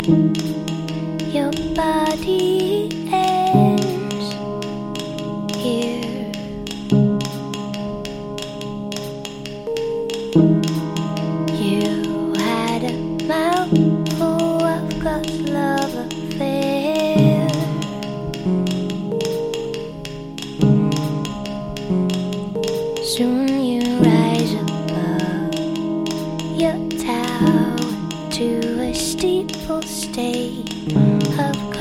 Your body ends here. You had a mouthful of God's love affair. Soon you rise above your tower to a steeple state of